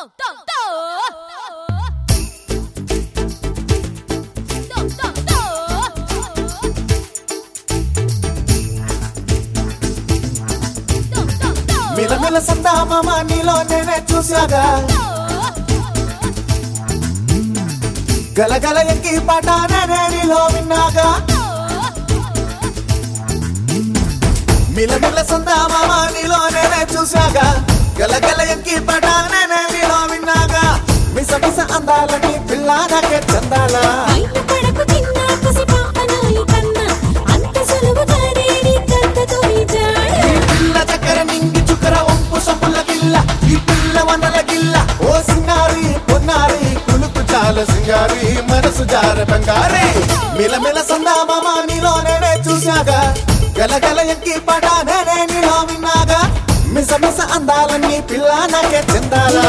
మిలమిల సందామామ నీలో నేనే చూసాగా గలగల ఎక్కి పాట నేనే నీలో విన్నాగా మిలమిల సందామామ నీలో నేనే చూసాగా గలగల ఎక్కి పాట నేనే నీలో విన్నాగా మిస మిస అందాలని పిల్ల నాకే చందాలా పిల్ల చక్కర నింగి చుక్కర ఒంపు సొప్పుల గిల్ల ఈ పిల్ల వనల గిల్ల ఓ సింగారి పొన్నారి కులుకు చాల సింగారి మనసు జార బంగారి మిలమిల సందామామ నీలో నేనే చూసాగా గలగల ఎక్కి పాట నేనే నీలో విన్నాగా మిస మిస అందాలని పిల్ల నాకే చెందాలా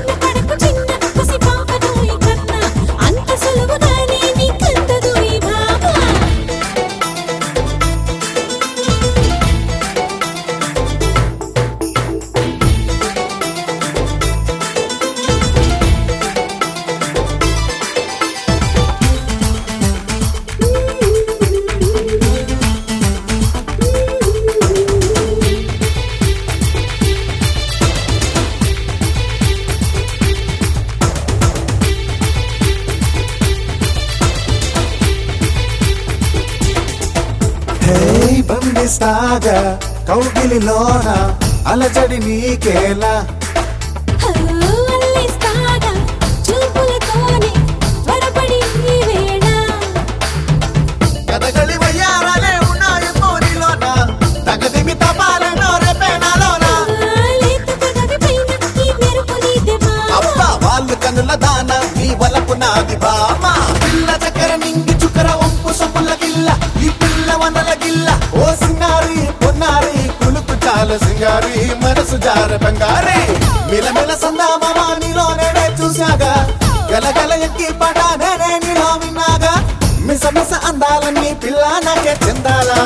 బండిస్తాగా కౌగిలిలోన అలజడి నీకేలా కథగలి వయ్యారాలే ఉన్నాయి కోరిలోన తగదిమి తపాలనో రేపేనాలోన అబ్బా వాళ్ళు కనుల దాన నీ వలపు నాది బామా పిల్ల చక్కర నింగి చుక్కర ఒంపు సొప్పుల గిల్ల ఈ పిల్ల వనల గిల్ల ఓ సింగారి పొన్నారి కులుకు చాల సింగారి మనసు జార బంగారి మిలమిల సందామామ నీలో నేనే చూసాగా గలగల ఎక్కి పాట నేనే నీలో విన్నాగా మిస మిస అందాలని పిల్ల నాకే చెందాలా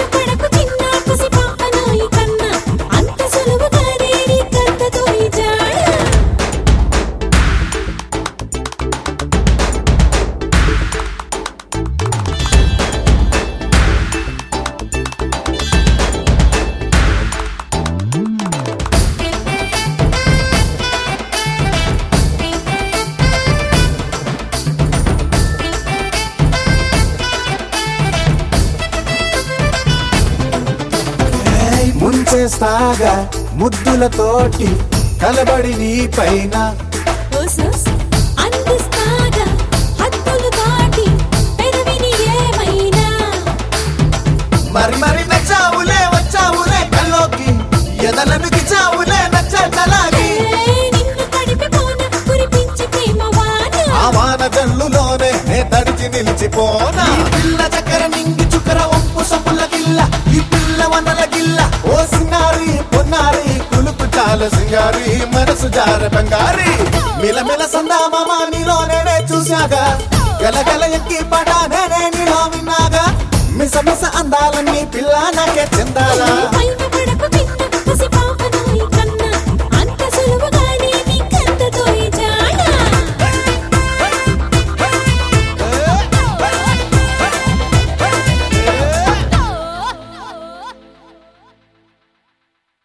ముంచేస్తాగా ముద్దులతోటి కలబడి నీ పైన మరి మరి నచ్చావులే వచ్చావులే కల్లోకి ఎదలను గిచ్చావులే నచ్చలాగి ఆ వాన జల్లులోనే నే తడిచి నిలిచిపోనా పిల్ల చక్కర నింగి చుక్కర ఒంపు సొప్పుల గిల్ల ఈ పిల్ల వనల గిల్ల ఓ సింగారి పొన్నారి కులుకు చాల సింగారి మనసు జార బంగారి మిలమిల సందామామ నీలో నేనే చూసాగా గలగల ఎక్కి పాట నేనే నీలో విన్నాగా మిస మిస అందాలని పిల్ల నాకే చెందాలా